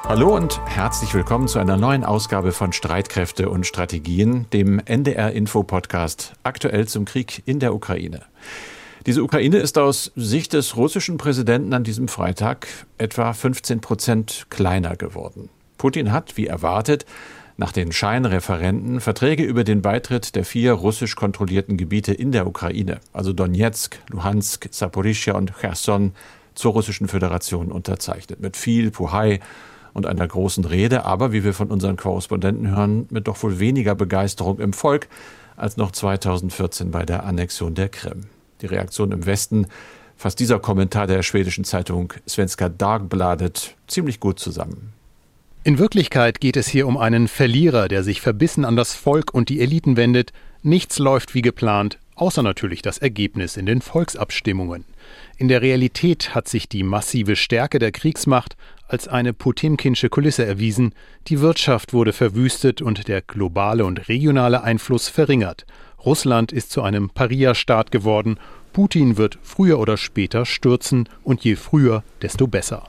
Hallo und herzlich willkommen zu einer neuen Ausgabe von Streitkräfte und Strategien, dem NDR-Info-Podcast aktuell zum Krieg in der Ukraine. Diese Ukraine ist aus Sicht des russischen Präsidenten an diesem Freitag etwa 15% kleiner geworden. Putin hat, wie erwartet, nach den Scheinreferenden Verträge über den Beitritt der 4 russisch kontrollierten Gebiete in der Ukraine, also Donetsk, Luhansk, Saporischschja und Cherson, zur Russischen Föderation unterzeichnet. Mit viel Puhai und einer großen Rede, aber, wie wir von unseren Korrespondenten hören, mit doch wohl weniger Begeisterung im Volk als noch 2014 bei der Annexion der Krim. Die Reaktion im Westen fasst dieser Kommentar der schwedischen Zeitung Svenska Dagbladet ziemlich gut zusammen. In Wirklichkeit geht es hier um einen Verlierer, der sich verbissen an das Volk und die Eliten wendet. Nichts läuft wie geplant, außer natürlich das Ergebnis in den Volksabstimmungen. In der Realität hat sich die massive Stärke der Kriegsmacht als eine potemkinsche Kulisse erwiesen. Die Wirtschaft wurde verwüstet und der globale und regionale Einfluss verringert. Russland ist zu einem Paria-Staat geworden. Putin wird früher oder später stürzen und je früher, desto besser.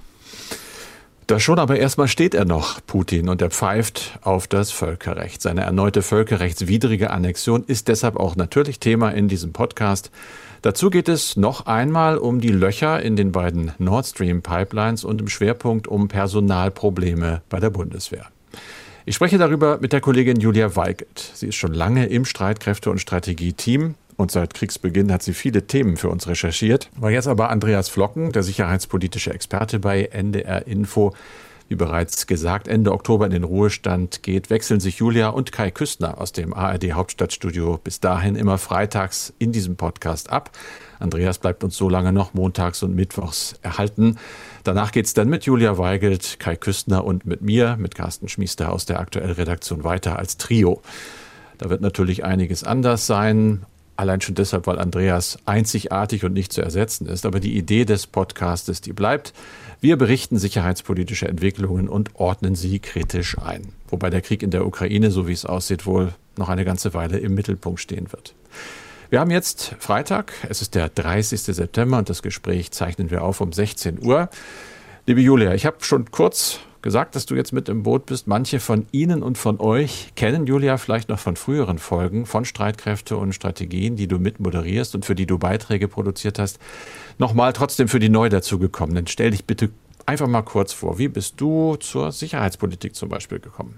Das schon, aber erstmal steht er noch, Putin, und er pfeift auf das Völkerrecht. Seine erneute völkerrechtswidrige Annexion ist deshalb auch natürlich Thema in diesem Podcast. Dazu geht es noch einmal um die Löcher in den beiden Nord Stream Pipelines und im Schwerpunkt um Personalprobleme bei der Bundeswehr. Ich spreche darüber mit der Kollegin Julia Weigelt. Sie ist schon lange im Streitkräfte- und Strategie-Team. Und seit Kriegsbeginn hat sie viele Themen für uns recherchiert. War jetzt aber Andreas Flocken, der sicherheitspolitische Experte bei NDR Info, wie bereits gesagt, Ende Oktober in den Ruhestand geht, wechseln sich Julia und Kai Küstner aus dem ARD Hauptstadtstudio bis dahin immer freitags in diesem Podcast ab. Andreas bleibt uns so lange noch montags und mittwochs erhalten. Danach geht's dann mit Julia Weigelt, Kai Küstner und mit mir, mit Carsten Schmiester aus der Aktuell-Redaktion weiter als Trio. Da wird natürlich einiges anders sein. Allein schon deshalb, weil Andreas einzigartig und nicht zu ersetzen ist. Aber die Idee des Podcastes, die bleibt. Wir berichten sicherheitspolitische Entwicklungen und ordnen sie kritisch ein. Wobei der Krieg in der Ukraine, so wie es aussieht, wohl noch eine ganze Weile im Mittelpunkt stehen wird. Wir haben jetzt Freitag, es ist der 30. September und das Gespräch zeichnen wir auf um 16 Uhr. Liebe Julia, ich habe schon kurz gesagt, dass du jetzt mit im Boot bist. Manche von Ihnen und von euch kennen Julia vielleicht noch von früheren Folgen von Streitkräfte und Strategien, die du mit moderierst und für die du Beiträge produziert hast. Nochmal trotzdem für die neu dazugekommenen. Stell dich bitte einfach mal kurz vor. Wie bist du zur Sicherheitspolitik zum Beispiel gekommen?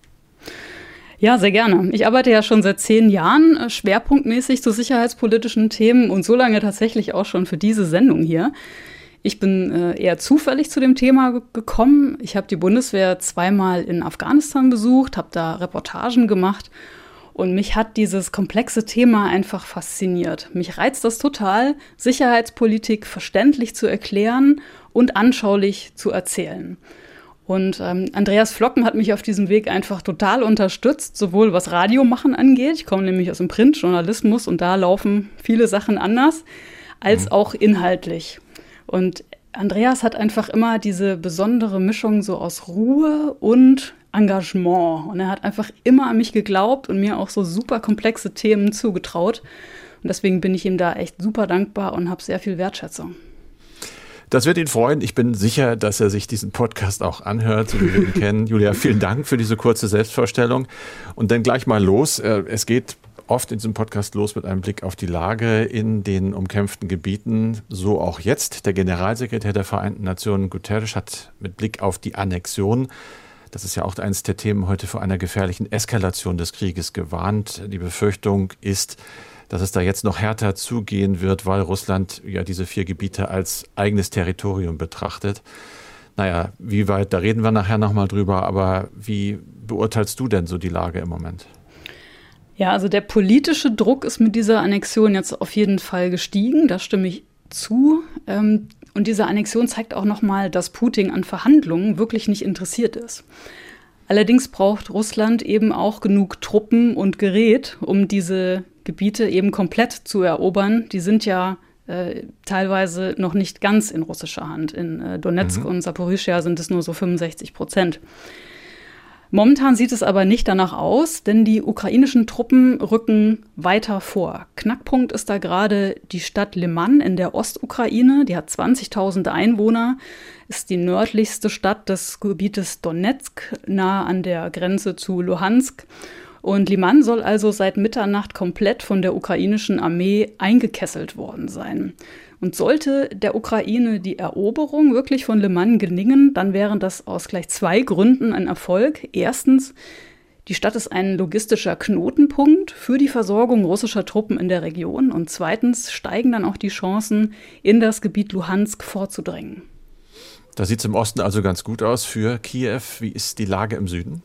Ja, sehr gerne. Ich arbeite ja schon seit 10 Jahren schwerpunktmäßig zu sicherheitspolitischen Themen und so lange tatsächlich auch schon für diese Sendung hier. Ich bin eher zufällig zu dem Thema gekommen. Ich habe die Bundeswehr 2-mal in Afghanistan besucht, habe da Reportagen gemacht und mich hat dieses komplexe Thema einfach fasziniert. Mich reizt das total, Sicherheitspolitik verständlich zu erklären und anschaulich zu erzählen. Und Andreas Flocken hat mich auf diesem Weg einfach total unterstützt, sowohl was Radiomachen angeht, ich komme nämlich aus dem Printjournalismus und da laufen viele Sachen anders, als auch inhaltlich. Und Andreas hat einfach immer diese besondere Mischung so aus Ruhe und Engagement. Und er hat einfach immer an mich geglaubt und mir auch so super komplexe Themen zugetraut. Und deswegen bin ich ihm da echt super dankbar und habe sehr viel Wertschätzung. Das wird ihn freuen. Ich bin sicher, dass er sich diesen Podcast auch anhört, so wie wir ihn kennen. Julia, vielen Dank für diese kurze Selbstvorstellung. Und dann gleich mal los. Es geht oft in diesem Podcast los mit einem Blick auf die Lage in den umkämpften Gebieten. So auch jetzt. Der Generalsekretär der Vereinten Nationen, Guterres, hat mit Blick auf die Annexion, das ist ja auch eines der Themen heute, vor einer gefährlichen Eskalation des Krieges gewarnt. Die Befürchtung ist, dass es da jetzt noch härter zugehen wird, weil Russland ja diese 4 Gebiete als eigenes Territorium betrachtet. Naja, wie weit, da reden wir nachher nochmal drüber, aber wie beurteilst du denn so die Lage im Moment? Ja, also der politische Druck ist mit dieser Annexion jetzt auf jeden Fall gestiegen, da stimme ich zu. Und diese Annexion zeigt auch nochmal, dass Putin an Verhandlungen wirklich nicht interessiert ist. Allerdings braucht Russland eben auch genug Truppen und Gerät, um diese Gebiete eben komplett zu erobern. Die sind ja teilweise noch nicht ganz in russischer Hand. In Donetsk und Saporischschja sind es nur so 65%. Momentan sieht es aber nicht danach aus, denn die ukrainischen Truppen rücken weiter vor. Knackpunkt ist da gerade die Stadt Liman in der Ostukraine. Die hat 20.000 Einwohner, ist die nördlichste Stadt des Gebietes Donetsk, nah an der Grenze zu Luhansk. Und Liman soll also seit Mitternacht komplett von der ukrainischen Armee eingekesselt worden sein. Und sollte der Ukraine die Eroberung wirklich von Liman gelingen, dann wären das aus gleich 2 Gründen ein Erfolg. Erstens, die Stadt ist ein logistischer Knotenpunkt für die Versorgung russischer Truppen in der Region. Und zweitens steigen dann auch die Chancen, in das Gebiet Luhansk vorzudringen. Da sieht es im Osten also ganz gut aus für Kiew. Wie ist die Lage im Süden?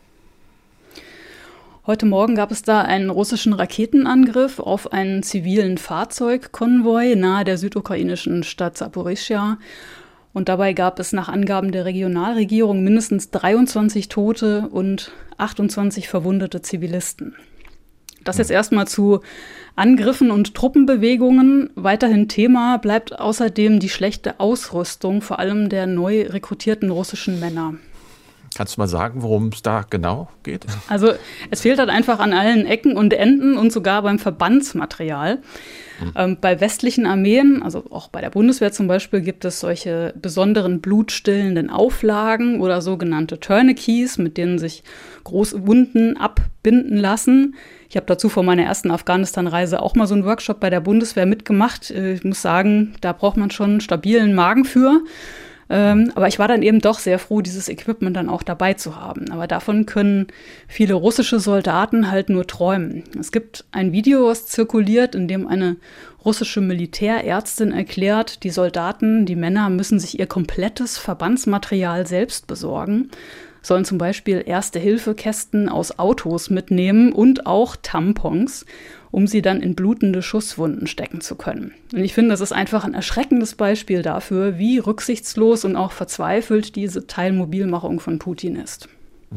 Heute Morgen gab es da einen russischen Raketenangriff auf einen zivilen Fahrzeugkonvoi nahe der südukrainischen Stadt Saporischschja. Und dabei gab es nach Angaben der Regionalregierung mindestens 23 Tote und 28 verwundete Zivilisten. Das jetzt erstmal zu Angriffen und Truppenbewegungen. Weiterhin Thema bleibt außerdem die schlechte Ausrüstung, vor allem der neu rekrutierten russischen Männer. Kannst du mal sagen, worum es da genau geht? Also es fehlt halt einfach an allen Ecken und Enden und sogar beim Verbandsmaterial. Bei westlichen Armeen, also auch bei der Bundeswehr zum Beispiel, gibt es solche besonderen blutstillenden Auflagen oder sogenannte Tourniquets, mit denen sich große Wunden abbinden lassen. Ich habe dazu vor meiner ersten Afghanistan-Reise auch mal so einen Workshop bei der Bundeswehr mitgemacht. Ich muss sagen, da braucht man schon einen stabilen Magen für. Aber ich war dann eben doch sehr froh, dieses Equipment dann auch dabei zu haben. Aber davon können viele russische Soldaten halt nur träumen. Es gibt ein Video, was zirkuliert, in dem eine russische Militärärztin erklärt, die Soldaten, die Männer müssen sich ihr komplettes Verbandsmaterial selbst besorgen, sollen zum Beispiel Erste-Hilfe-Kästen aus Autos mitnehmen und auch Tampons, um sie dann in blutende Schusswunden stecken zu können. Und ich finde, das ist einfach ein erschreckendes Beispiel dafür, wie rücksichtslos und auch verzweifelt diese Teilmobilmachung von Putin ist.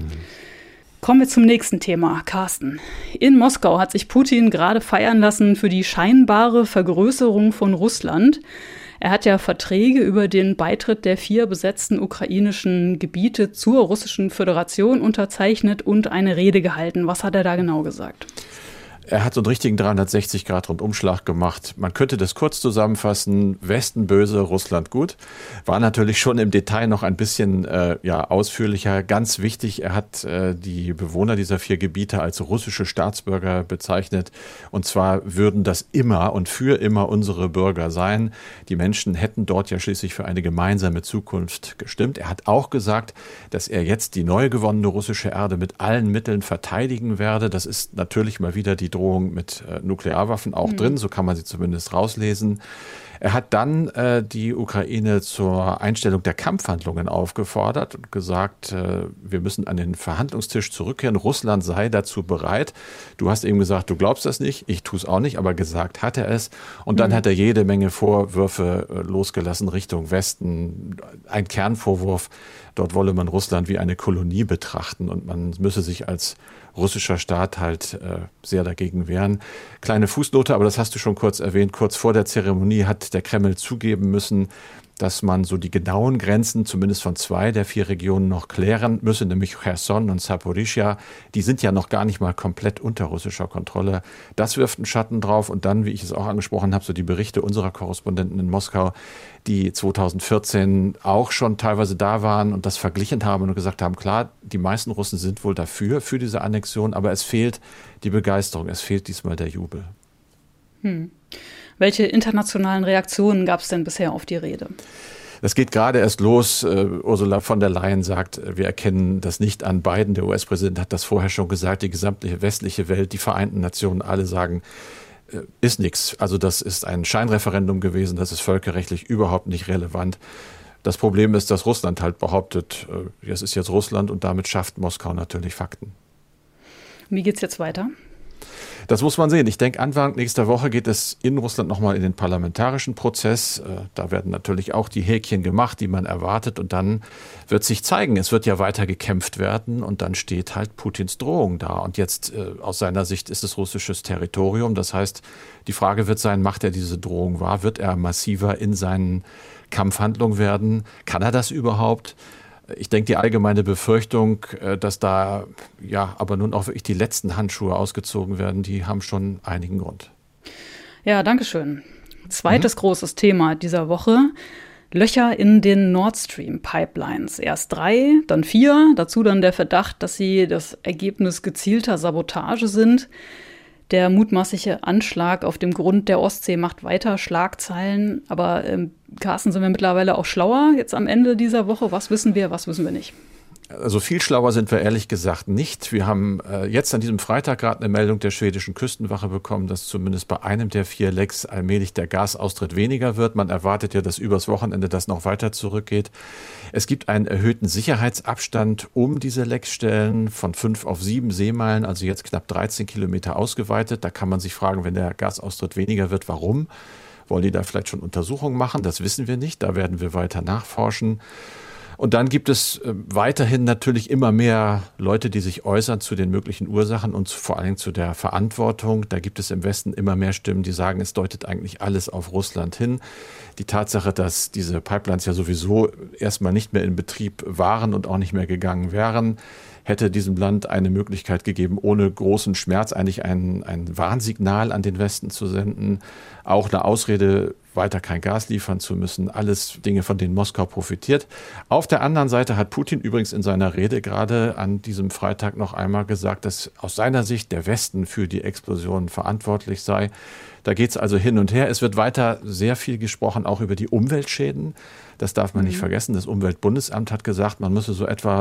Kommen wir zum nächsten Thema, Carsten. In Moskau hat sich Putin gerade feiern lassen für die scheinbare Vergrößerung von Russland. Er hat ja Verträge über den Beitritt der 4 besetzten ukrainischen Gebiete zur Russischen Föderation unterzeichnet und eine Rede gehalten. Was hat er da genau gesagt? Er hat so einen richtigen 360-Grad-Rundumschlag gemacht. Man könnte das kurz zusammenfassen. Westen böse, Russland gut. War natürlich schon im Detail noch ein bisschen ausführlicher. Ganz wichtig, er hat die Bewohner dieser 4 Gebiete als russische Staatsbürger bezeichnet. Und zwar würden das immer und für immer unsere Bürger sein. Die Menschen hätten dort ja schließlich für eine gemeinsame Zukunft gestimmt. Er hat auch gesagt, dass er jetzt die neu gewonnene russische Erde mit allen Mitteln verteidigen werde. Das ist natürlich mal wieder die Drohung mit Nuklearwaffen auch drin, so kann man sie zumindest rauslesen. Er hat dann die Ukraine zur Einstellung der Kampfhandlungen aufgefordert und gesagt, wir müssen an den Verhandlungstisch zurückkehren. Russland sei dazu bereit. Du hast eben gesagt, du glaubst das nicht, ich tue es auch nicht, aber gesagt hat er es. Und dann hat er jede Menge Vorwürfe losgelassen Richtung Westen. Ein Kernvorwurf, dort wolle man Russland wie eine Kolonie betrachten und man müsse sich als russischer Staat halt sehr dagegen wehren. Kleine Fußnote, aber das hast du schon kurz erwähnt. Kurz vor der Zeremonie hat der Kreml zugeben müssen, dass man so die genauen Grenzen zumindest von 2 der 4 Regionen noch klären müsse, nämlich Cherson und Saporischschja. Die sind ja noch gar nicht mal komplett unter russischer Kontrolle. Das wirft einen Schatten drauf. Und dann, wie ich es auch angesprochen habe, so die Berichte unserer Korrespondenten in Moskau, die 2014 auch schon teilweise da waren und das verglichen haben und gesagt haben, klar, die meisten Russen sind wohl dafür, für diese Annexion, aber es fehlt die Begeisterung, es fehlt diesmal der Jubel. Welche internationalen Reaktionen gab es denn bisher auf die Rede? Das geht gerade erst los. Ursula von der Leyen sagt, wir erkennen das nicht an. Biden, der US-Präsident, hat das vorher schon gesagt. Die gesamte westliche Welt, die Vereinten Nationen, alle sagen, ist nichts. Also das ist ein Scheinreferendum gewesen. Das ist völkerrechtlich überhaupt nicht relevant. Das Problem ist, dass Russland halt behauptet, es ist jetzt Russland und damit schafft Moskau natürlich Fakten. Wie geht's jetzt weiter? Das muss man sehen. Ich denke, Anfang nächster Woche geht es in Russland nochmal in den parlamentarischen Prozess. Da werden natürlich auch die Häkchen gemacht, die man erwartet. Und dann wird sich zeigen, es wird ja weiter gekämpft werden. Und dann steht halt Putins Drohung da. Und jetzt aus seiner Sicht ist es russisches Territorium. Das heißt, die Frage wird sein, macht er diese Drohung wahr? Wird er massiver in seinen Kampfhandlungen werden? Kann er das überhaupt? Ich denke, die allgemeine Befürchtung, dass da aber nun auch wirklich die letzten Handschuhe ausgezogen werden, die haben schon einigen Grund. Ja, danke schön. Zweites großes Thema dieser Woche: Löcher in den Nord Stream Pipelines. Erst 3, dann 4, dazu dann der Verdacht, dass sie das Ergebnis gezielter Sabotage sind. Der mutmaßliche Anschlag auf dem Grund der Ostsee macht weiter Schlagzeilen. Aber Carsten, sind wir mittlerweile auch schlauer jetzt am Ende dieser Woche? Was wissen wir, was wissen wir nicht? Also viel schlauer sind wir ehrlich gesagt nicht. Wir haben jetzt an diesem Freitag gerade eine Meldung der schwedischen Küstenwache bekommen, dass zumindest bei einem der 4 Lecks allmählich der Gasaustritt weniger wird. Man erwartet ja, dass übers Wochenende das noch weiter zurückgeht. Es gibt einen erhöhten Sicherheitsabstand um diese Leckstellen von 5 auf 7 Seemeilen, also jetzt knapp 13 Kilometer ausgeweitet. Da kann man sich fragen, wenn der Gasaustritt weniger wird, warum? Wollen die da vielleicht schon Untersuchungen machen? Das wissen wir nicht. Da werden wir weiter nachforschen. Und dann gibt es weiterhin natürlich immer mehr Leute, die sich äußern zu den möglichen Ursachen und vor allem zu der Verantwortung. Da gibt es im Westen immer mehr Stimmen, die sagen, es deutet eigentlich alles auf Russland hin. Die Tatsache, dass diese Pipelines ja sowieso erstmal nicht mehr in Betrieb waren und auch nicht mehr gegangen wären, hätte diesem Land eine Möglichkeit gegeben, ohne großen Schmerz eigentlich ein Warnsignal an den Westen zu senden, auch eine Ausrede, weiter kein Gas liefern zu müssen. Alles Dinge, von denen Moskau profitiert. Auf der anderen Seite hat Putin übrigens in seiner Rede gerade an diesem Freitag noch einmal gesagt, dass aus seiner Sicht der Westen für die Explosion verantwortlich sei. Da geht es also hin und her. Es wird weiter sehr viel gesprochen, auch über die Umweltschäden. Das darf man nicht vergessen. Das Umweltbundesamt hat gesagt, man müsse so etwa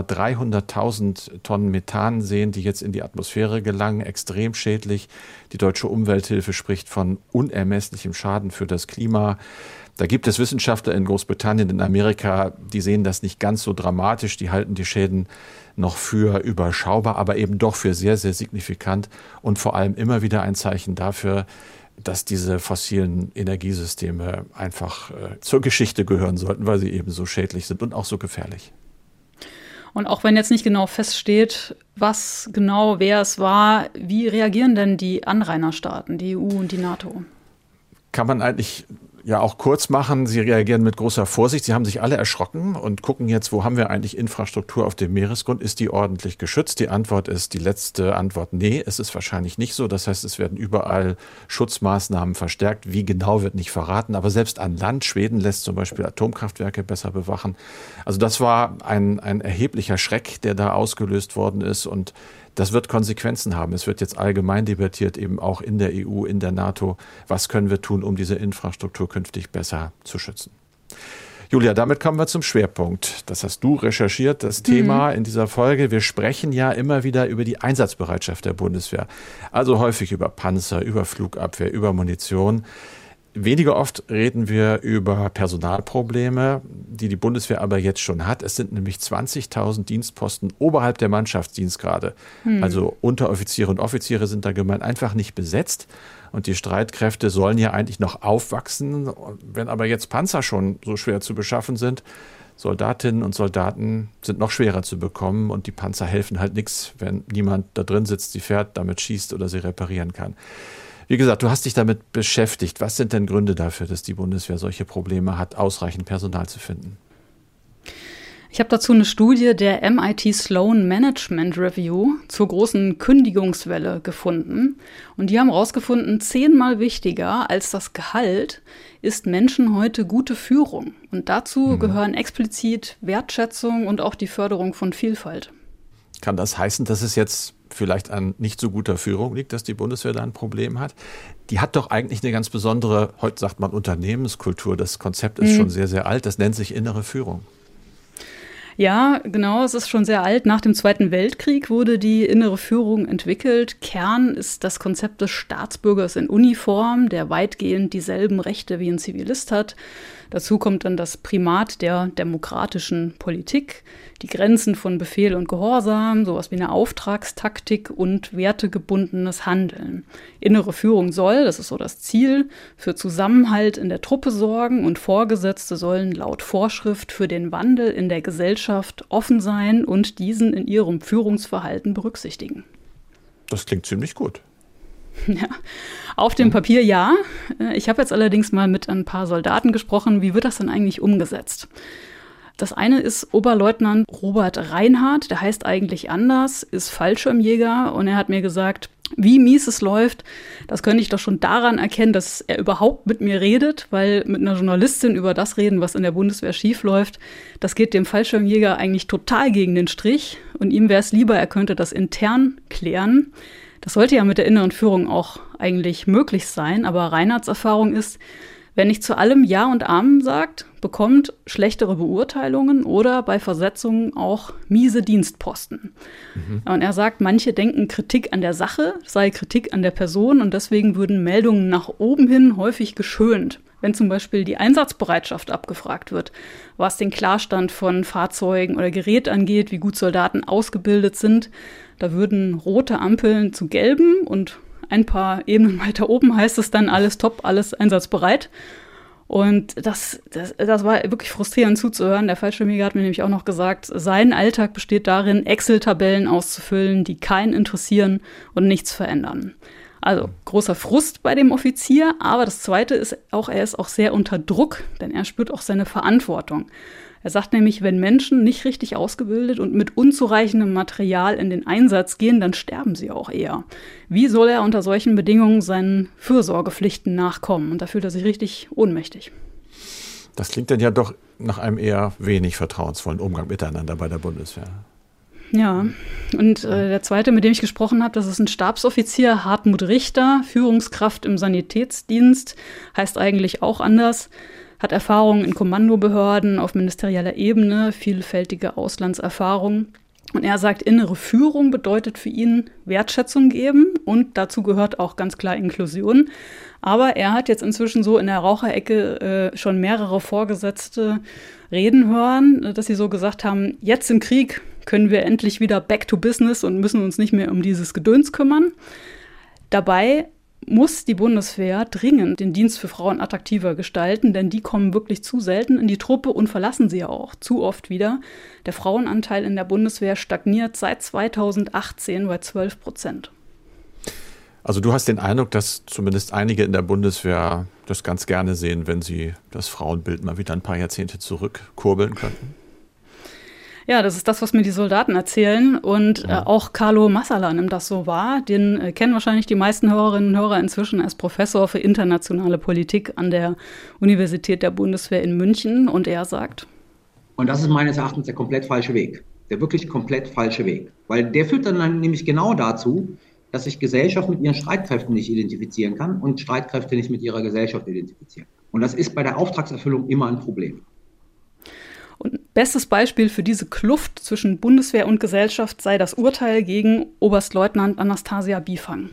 300.000 Tonnen Methan sehen, die jetzt in die Atmosphäre gelangen. Extrem schädlich. Die Deutsche Umwelthilfe spricht von unermesslichem Schaden für das Klima. Da gibt es Wissenschaftler in Großbritannien, in Amerika, die sehen das nicht ganz so dramatisch. Die halten die Schäden noch für überschaubar, aber eben doch für sehr, sehr signifikant und vor allem immer wieder ein Zeichen dafür, dass diese fossilen Energiesysteme einfach zur Geschichte gehören sollten, weil sie eben so schädlich sind und auch so gefährlich. Und auch wenn jetzt nicht genau feststeht, was genau, wer es war, wie reagieren denn die Anrainerstaaten, die EU und die NATO? Kann man eigentlich ja auch kurz machen. Sie reagieren mit großer Vorsicht. Sie haben sich alle erschrocken und gucken jetzt, wo haben wir eigentlich Infrastruktur auf dem Meeresgrund? Ist die ordentlich geschützt? Die Antwort ist, die letzte Antwort, nee, es ist wahrscheinlich nicht so. Das heißt, es werden überall Schutzmaßnahmen verstärkt. Wie genau wird nicht verraten. Aber selbst an Land, Schweden lässt zum Beispiel Atomkraftwerke besser bewachen. Also das war ein erheblicher Schreck, der da ausgelöst worden ist, und das wird Konsequenzen haben. Es wird jetzt allgemein debattiert, eben auch in der EU, in der NATO. Was können wir tun, um diese Infrastruktur künftig besser zu schützen? Julia, damit kommen wir zum Schwerpunkt. Das hast du recherchiert, das Thema in dieser Folge. Wir sprechen ja immer wieder über die Einsatzbereitschaft der Bundeswehr. Also häufig über Panzer, über Flugabwehr, über Munition. Weniger oft reden wir über Personalprobleme, die die Bundeswehr aber jetzt schon hat. Es sind nämlich 20.000 Dienstposten oberhalb der Mannschaftsdienstgrade. Also Unteroffiziere und Offiziere sind da gemeint, einfach nicht besetzt. Und die Streitkräfte sollen ja eigentlich noch aufwachsen. Wenn aber jetzt Panzer schon so schwer zu beschaffen sind, Soldatinnen und Soldaten sind noch schwerer zu bekommen. Und die Panzer helfen halt nichts, wenn niemand da drin sitzt, sie fährt, damit schießt oder sie reparieren kann. Wie gesagt, du hast dich damit beschäftigt. Was sind denn Gründe dafür, dass die Bundeswehr solche Probleme hat, ausreichend Personal zu finden? Ich habe dazu eine Studie der MIT Sloan Management Review zur großen Kündigungswelle gefunden. Und die haben herausgefunden, 10-mal wichtiger als das Gehalt ist Menschen heute gute Führung. Und dazu gehören explizit Wertschätzung und auch die Förderung von Vielfalt. Kann das heißen, dass es jetzt vielleicht an nicht so guter Führung liegt, dass die Bundeswehr da ein Problem hat? Die hat doch eigentlich eine ganz besondere, heute sagt man Unternehmenskultur. Das Konzept ist schon sehr, sehr alt. Das nennt sich innere Führung. Ja, genau, es ist schon sehr alt. Nach dem Zweiten Weltkrieg wurde die innere Führung entwickelt. Kern ist das Konzept des Staatsbürgers in Uniform, der weitgehend dieselben Rechte wie ein Zivilist hat. Dazu kommt dann das Primat der demokratischen Politik, die Grenzen von Befehl und Gehorsam, sowas wie eine Auftragstaktik und wertegebundenes Handeln. Innere Führung soll, das ist so das Ziel, für Zusammenhalt in der Truppe sorgen, und Vorgesetzte sollen laut Vorschrift für den Wandel in der Gesellschaft offen sein und diesen in ihrem Führungsverhalten berücksichtigen. Das klingt ziemlich gut. Ja, auf dem Papier ja. Ich habe jetzt allerdings mal mit ein paar Soldaten gesprochen. Wie wird das denn eigentlich umgesetzt? Das eine ist Oberleutnant Robert Reinhardt, der heißt eigentlich anders, ist Fallschirmjäger und er hat mir gesagt, wie mies es läuft, das könnte ich doch schon daran erkennen, dass er überhaupt mit mir redet, weil mit einer Journalistin über das reden, was in der Bundeswehr schief läuft, das geht dem Fallschirmjäger eigentlich total gegen den Strich und ihm wäre es lieber, er könnte das intern klären. Das sollte ja mit der inneren Führung auch eigentlich möglich sein, aber Reinhardts Erfahrung ist, wer nicht zu allem Ja und Amen sagt, bekommt schlechtere Beurteilungen oder bei Versetzungen auch miese Dienstposten. Und er sagt, manche denken, Kritik an der Sache sei Kritik an der Person und deswegen würden Meldungen nach oben hin häufig geschönt. Wenn zum Beispiel die Einsatzbereitschaft abgefragt wird, was den Klarstand von Fahrzeugen oder Gerät angeht, wie gut Soldaten ausgebildet sind, da würden rote Ampeln zu gelben und ein paar Ebenen weiter oben heißt es dann, alles top, alles einsatzbereit. Und das war wirklich frustrierend zuzuhören. Der Fallschirmjäger hat mir nämlich auch noch gesagt, sein Alltag besteht darin, Excel-Tabellen auszufüllen, die keinen interessieren und nichts verändern. Also großer Frust bei dem Offizier, aber das Zweite ist auch, er ist auch sehr unter Druck, denn er spürt auch seine Verantwortung. Er sagt nämlich, wenn Menschen nicht richtig ausgebildet und mit unzureichendem Material in den Einsatz gehen, dann sterben sie auch eher. Wie soll er unter solchen Bedingungen seinen Fürsorgepflichten nachkommen? Und da fühlt er sich richtig ohnmächtig. Das klingt dann ja doch nach einem eher wenig vertrauensvollen Umgang miteinander bei der Bundeswehr. Ja, und der Zweite, mit dem ich gesprochen habe, das ist ein Stabsoffizier, Hartmut Richter, Führungskraft im Sanitätsdienst, heißt eigentlich auch anders. Hat Erfahrung in Kommandobehörden auf ministerieller Ebene, vielfältige Auslandserfahrung. Und er sagt, innere Führung bedeutet für ihn Wertschätzung geben und dazu gehört auch ganz klar Inklusion. Aber er hat jetzt inzwischen so in der Raucherecke schon mehrere Vorgesetzte reden hören, dass sie so gesagt haben, jetzt im Krieg können wir endlich wieder back to business und müssen uns nicht mehr um dieses Gedöns kümmern. Dabei muss die Bundeswehr dringend den Dienst für Frauen attraktiver gestalten, denn die kommen wirklich zu selten in die Truppe und verlassen sie ja auch zu oft wieder. Der Frauenanteil in der Bundeswehr stagniert seit 2018 bei 12%. Also du hast den Eindruck, dass zumindest einige in der Bundeswehr das ganz gerne sehen, wenn sie das Frauenbild mal wieder ein paar Jahrzehnte zurückkurbeln könnten? Ja, das ist das, was mir die Soldaten erzählen. Und auch Carlo Massala nimmt das so wahr. Den kennen wahrscheinlich die meisten Hörerinnen und Hörer inzwischen als Professor für internationale Politik an der Universität der Bundeswehr in München. Und er sagt: Und das ist meines Erachtens der komplett falsche Weg. Der wirklich komplett falsche Weg. Weil der führt dann nämlich genau dazu, dass sich Gesellschaft mit ihren Streitkräften nicht identifizieren kann und Streitkräfte nicht mit ihrer Gesellschaft identifizieren. Und das ist bei der Auftragserfüllung immer ein Problem. Und bestes Beispiel für diese Kluft zwischen Bundeswehr und Gesellschaft sei das Urteil gegen Oberstleutnant Anastasia Bifang.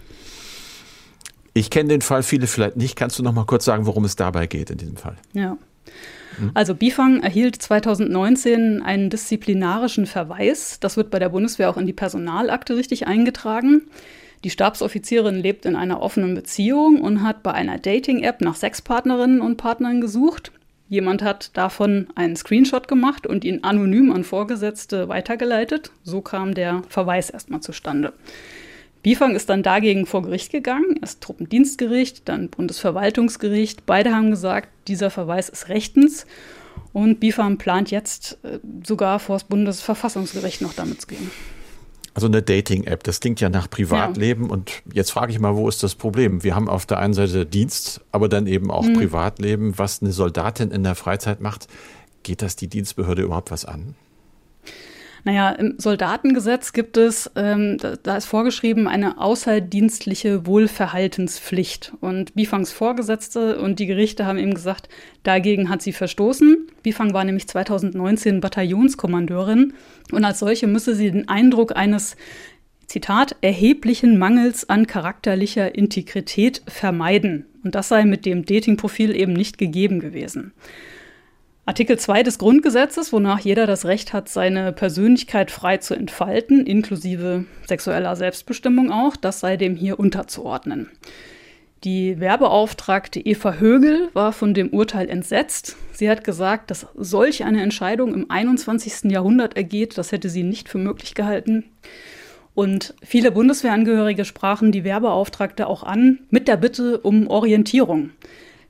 Ich kenne den Fall, viele vielleicht nicht. Kannst du noch mal kurz sagen, worum es dabei geht in diesem Fall? Ja. Also Bifang erhielt 2019 einen disziplinarischen Verweis. Das wird bei der Bundeswehr auch in die Personalakte richtig eingetragen. Die Stabsoffizierin lebt in einer offenen Beziehung und hat bei einer Dating-App nach Sexpartnerinnen und Partnern gesucht. Jemand hat davon einen Screenshot gemacht und ihn anonym an Vorgesetzte weitergeleitet. So kam der Verweis erstmal zustande. Bifang ist dann dagegen vor Gericht gegangen, erst Truppendienstgericht, dann Bundesverwaltungsgericht. Beide haben gesagt, dieser Verweis ist rechtens. Und Bifang plant jetzt sogar vor das Bundesverfassungsgericht noch damit zu gehen. Also eine Dating-App, das klingt ja nach Privatleben. Ja. Und jetzt frage ich mal, wo ist das Problem? Wir haben auf der einen Seite Dienst, aber dann eben auch Privatleben. Was eine Soldatin in der Freizeit macht, geht das die Dienstbehörde überhaupt was an? Naja, im Soldatengesetz gibt es, da ist vorgeschrieben, eine außerdienstliche Wohlverhaltenspflicht. Und Bifangs Vorgesetzte und die Gerichte haben eben gesagt, dagegen hat sie verstoßen. Bifang war nämlich 2019 Bataillonskommandeurin und als solche müsse sie den Eindruck eines, Zitat, erheblichen Mangels an charakterlicher Integrität vermeiden. Und das sei mit dem Datingprofil eben nicht gegeben gewesen. Artikel 2 des Grundgesetzes, wonach jeder das Recht hat, seine Persönlichkeit frei zu entfalten, inklusive sexueller Selbstbestimmung auch, das sei dem hier unterzuordnen. Die Wehrbeauftragte Eva Högel war von dem Urteil entsetzt. Sie hat gesagt, dass solch eine Entscheidung im 21. Jahrhundert ergeht, das hätte sie nicht für möglich gehalten. Und viele Bundeswehrangehörige sprachen die Wehrbeauftragte auch an mit der Bitte um Orientierung.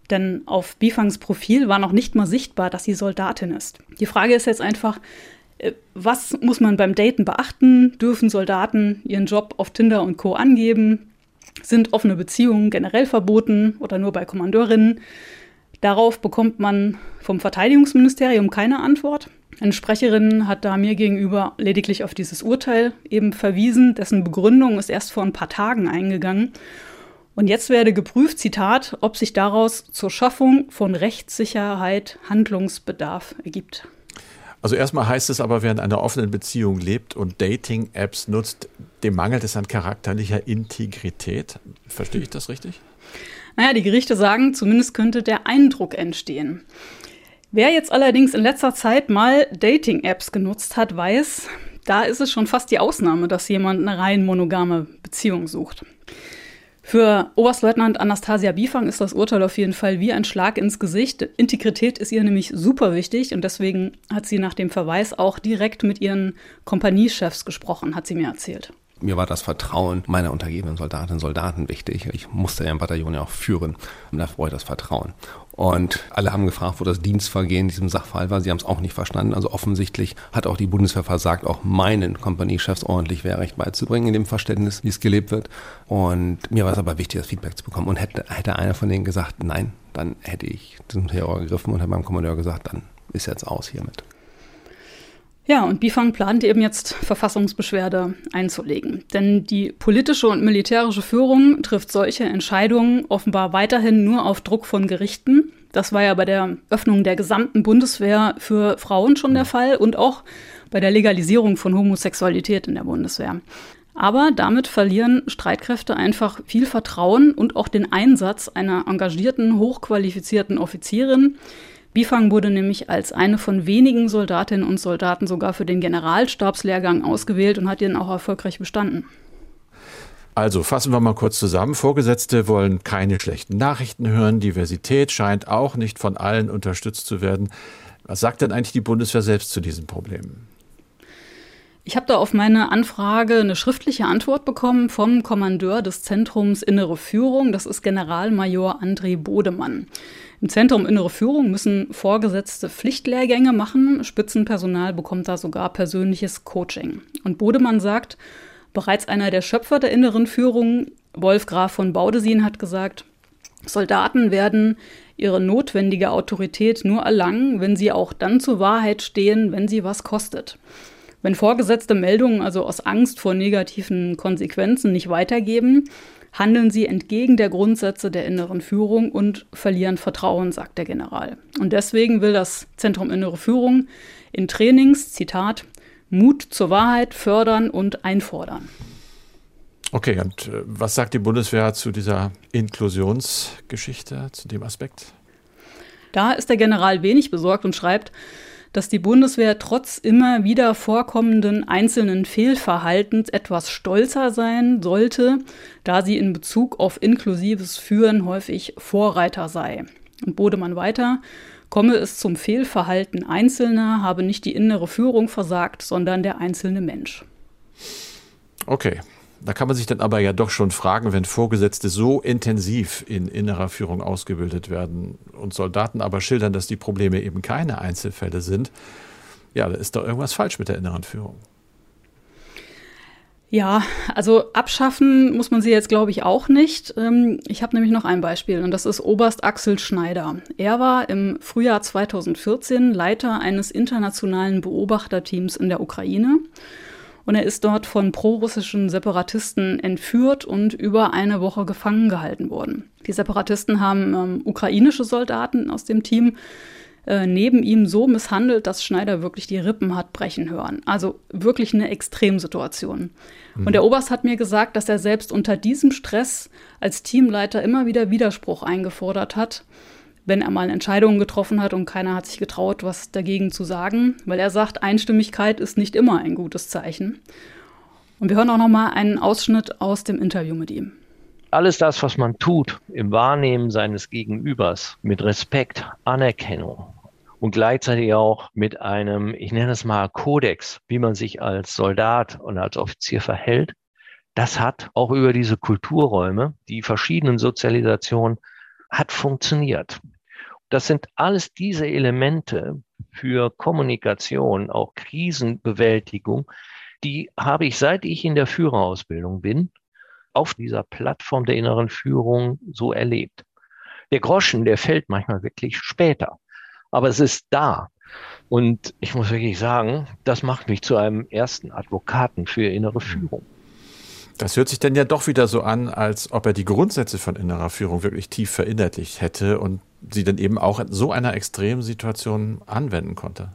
Denn auf Bifangs Profil war noch nicht mal sichtbar, dass sie Soldatin ist. Die Frage ist jetzt einfach, was muss man beim Daten beachten? Dürfen Soldaten ihren Job auf Tinder und Co. angeben? Sind offene Beziehungen generell verboten oder nur bei Kommandeurinnen? Darauf bekommt man vom Verteidigungsministerium keine Antwort. Eine Sprecherin hat da mir gegenüber lediglich auf dieses Urteil eben verwiesen, dessen Begründung ist erst vor ein paar Tagen eingegangen. Und jetzt werde geprüft, Zitat, ob sich daraus zur Schaffung von Rechtssicherheit Handlungsbedarf ergibt. Also erstmal heißt es aber, wer in einer offenen Beziehung lebt und Dating-Apps nutzt, dem mangelt es an charakterlicher Integrität. Verstehe ich das richtig? Naja, die Gerichte sagen, zumindest könnte der Eindruck entstehen. Wer jetzt allerdings in letzter Zeit mal Dating-Apps genutzt hat, weiß, da ist es schon fast die Ausnahme, dass jemand eine rein monogame Beziehung sucht. Für Oberstleutnant Anastasia Bifang ist das Urteil auf jeden Fall wie ein Schlag ins Gesicht. Integrität ist ihr nämlich super wichtig und deswegen hat sie nach dem Verweis auch direkt mit ihren Kompaniechefs gesprochen, hat sie mir erzählt. Mir war das Vertrauen meiner untergebenen Soldatinnen und Soldaten wichtig. Ich musste ja im Bataillon ja auch führen und da brauche ich das Vertrauen. Und alle haben gefragt, wo das Dienstvergehen in diesem Sachverhalt war. Sie haben es auch nicht verstanden. Also offensichtlich hat auch die Bundeswehr versagt, auch meinen Kompaniechefs ordentlich Wehrrecht beizubringen in dem Verständnis, wie es gelebt wird. Und mir war es aber wichtig, das Feedback zu bekommen. Und hätte einer von denen gesagt, nein, dann hätte ich zum Terror gegriffen und hätte meinem Kommandeur gesagt, dann ist jetzt aus hiermit. Ja, und Bifang plant eben jetzt Verfassungsbeschwerde einzulegen. Denn die politische und militärische Führung trifft solche Entscheidungen offenbar weiterhin nur auf Druck von Gerichten. Das war ja bei der Öffnung der gesamten Bundeswehr für Frauen schon der Fall und auch bei der Legalisierung von Homosexualität in der Bundeswehr. Aber damit verlieren Streitkräfte einfach viel Vertrauen und auch den Einsatz einer engagierten, hochqualifizierten Offizierin. Bifang wurde nämlich als eine von wenigen Soldatinnen und Soldaten sogar für den Generalstabslehrgang ausgewählt und hat ihn auch erfolgreich bestanden. Also fassen wir mal kurz zusammen. Vorgesetzte wollen keine schlechten Nachrichten hören. Diversität scheint auch nicht von allen unterstützt zu werden. Was sagt denn eigentlich die Bundeswehr selbst zu diesen Problemen? Ich habe da auf meine Anfrage eine schriftliche Antwort bekommen vom Kommandeur des Zentrums Innere Führung. Das ist Generalmajor André Bodemann. Im Zentrum Innere Führung müssen Vorgesetzte Pflichtlehrgänge machen. Spitzenpersonal bekommt da sogar persönliches Coaching. Und Bodemann sagt, bereits einer der Schöpfer der Inneren Führung, Wolf Graf von Baudesin, hat gesagt, Soldaten werden ihre notwendige Autorität nur erlangen, wenn sie auch dann zur Wahrheit stehen, wenn sie was kostet. Wenn Vorgesetzte Meldungen also aus Angst vor negativen Konsequenzen nicht weitergeben, handeln sie entgegen der Grundsätze der inneren Führung und verlieren Vertrauen, sagt der General. Und deswegen will das Zentrum Innere Führung in Trainings, Zitat, Mut zur Wahrheit fördern und einfordern. Okay, und was sagt die Bundeswehr zu dieser Inklusionsgeschichte, zu dem Aspekt? Da ist der General wenig besorgt und schreibt, dass die Bundeswehr trotz immer wieder vorkommenden einzelnen Fehlverhaltens etwas stolzer sein sollte, da sie in Bezug auf inklusives Führen häufig Vorreiter sei. Und Bodemann weiter, komme es zum Fehlverhalten Einzelner, habe nicht die innere Führung versagt, sondern der einzelne Mensch. Okay. Da kann man sich dann aber ja doch schon fragen, wenn Vorgesetzte so intensiv in innerer Führung ausgebildet werden und Soldaten aber schildern, dass die Probleme eben keine Einzelfälle sind, ja, da ist doch irgendwas falsch mit der inneren Führung. Ja, also abschaffen muss man sie jetzt, glaube ich, auch nicht. Ich habe nämlich noch ein Beispiel und das ist Oberst Axel Schneider. Er war im Frühjahr 2014 Leiter eines internationalen Beobachterteams in der Ukraine. Und er ist dort von prorussischen Separatisten entführt und über eine Woche gefangen gehalten worden. Die Separatisten haben ukrainische Soldaten aus dem Team neben ihm so misshandelt, dass Schneider wirklich die Rippen hat brechen hören. Also wirklich eine Extremsituation. Und der Oberst hat mir gesagt, dass er selbst unter diesem Stress als Teamleiter immer wieder Widerspruch eingefordert hat, wenn er mal Entscheidungen getroffen hat und keiner hat sich getraut, was dagegen zu sagen, weil er sagt, Einstimmigkeit ist nicht immer ein gutes Zeichen. Und wir hören auch noch mal einen Ausschnitt aus dem Interview mit ihm. Alles das, was man tut im Wahrnehmen seines Gegenübers, mit Respekt, Anerkennung und gleichzeitig auch mit einem, ich nenne es mal Kodex, wie man sich als Soldat und als Offizier verhält, das hat auch über diese Kulturräume, die verschiedenen Sozialisationen, hat funktioniert. Das sind alles diese Elemente für Kommunikation, auch Krisenbewältigung, die habe ich, seit ich in der Führerausbildung bin, auf dieser Plattform der inneren Führung so erlebt. Der Groschen, der fällt manchmal wirklich später, aber es ist da. Und ich muss wirklich sagen, das macht mich zu einem ersten Advokaten für innere Führung. Das hört sich dann ja doch wieder so an, als ob er die Grundsätze von innerer Führung wirklich tief verinnerlicht hätte und sie dann eben auch in so einer extremen Situation anwenden konnte.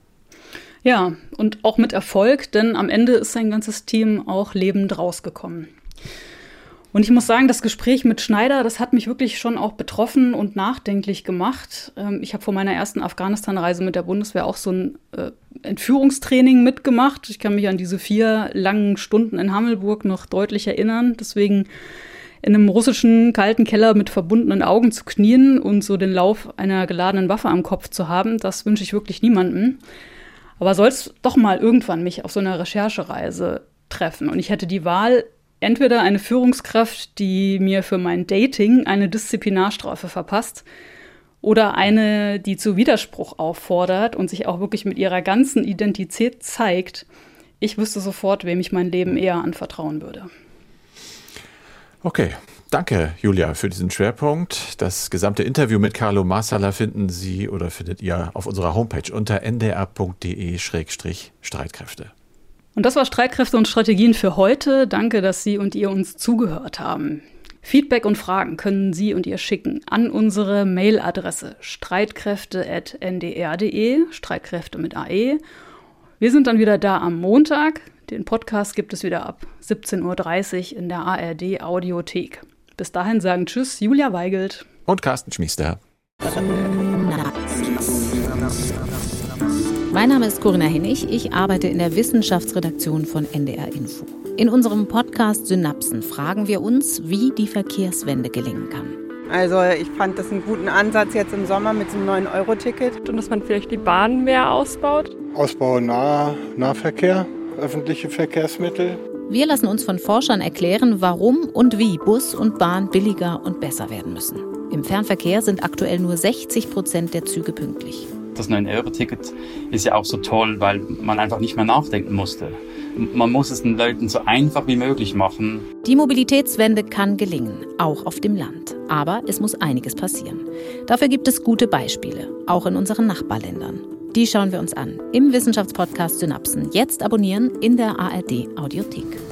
Ja, und auch mit Erfolg, denn am Ende ist sein ganzes Team auch lebend rausgekommen. Und ich muss sagen, das Gespräch mit Schneider, das hat mich wirklich schon auch betroffen und nachdenklich gemacht. Ich habe vor meiner ersten Afghanistan-Reise mit der Bundeswehr auch so ein Entführungstraining mitgemacht. Ich kann mich an diese 4 langen Stunden in Hammelburg noch deutlich erinnern. Deswegen in einem russischen kalten Keller mit verbundenen Augen zu knien und so den Lauf einer geladenen Waffe am Kopf zu haben, das wünsche ich wirklich niemandem. Aber soll es doch mal irgendwann mich auf so einer Recherchereise treffen und ich hätte die Wahl, entweder eine Führungskraft, die mir für mein Dating eine Disziplinarstrafe verpasst, oder eine, die zu Widerspruch auffordert und sich auch wirklich mit ihrer ganzen Identität zeigt, ich wüsste sofort, wem ich mein Leben eher anvertrauen würde. Okay, danke Julia für diesen Schwerpunkt. Das gesamte Interview mit Carlo Marsala findet ihr auf unserer Homepage unter ndr.de/Streitkräfte. Und das war Streitkräfte und Strategien für heute. Danke, dass Sie und ihr uns zugehört haben. Feedback und Fragen können Sie und ihr schicken an unsere Mailadresse streitkräfte@ndr.de, Streitkräfte mit AE. Wir sind dann wieder da am Montag. Den Podcast gibt es wieder ab 17:30 Uhr in der ARD Audiothek. Bis dahin sagen Tschüss, Julia Weigelt und Carsten Schmiester. Mein Name ist Corinna Hennig, ich arbeite in der Wissenschaftsredaktion von NDR Info. In unserem Podcast Synapsen fragen wir uns, wie die Verkehrswende gelingen kann. Also ich fand das einen guten Ansatz jetzt im Sommer mit dem 9-Euro-Ticket. Und dass man vielleicht die Bahn mehr ausbaut. Ausbau Nahverkehr, öffentliche Verkehrsmittel. Wir lassen uns von Forschern erklären, warum und wie Bus und Bahn billiger und besser werden müssen. Im Fernverkehr sind aktuell nur 60% der Züge pünktlich. Das 9-Euro-Ticket ist ja auch so toll, weil man einfach nicht mehr nachdenken musste. Man muss es den Leuten so einfach wie möglich machen. Die Mobilitätswende kann gelingen, auch auf dem Land. Aber es muss einiges passieren. Dafür gibt es gute Beispiele, auch in unseren Nachbarländern. Die schauen wir uns an im Wissenschaftspodcast Synapsen. Jetzt abonnieren in der ARD Audiothek.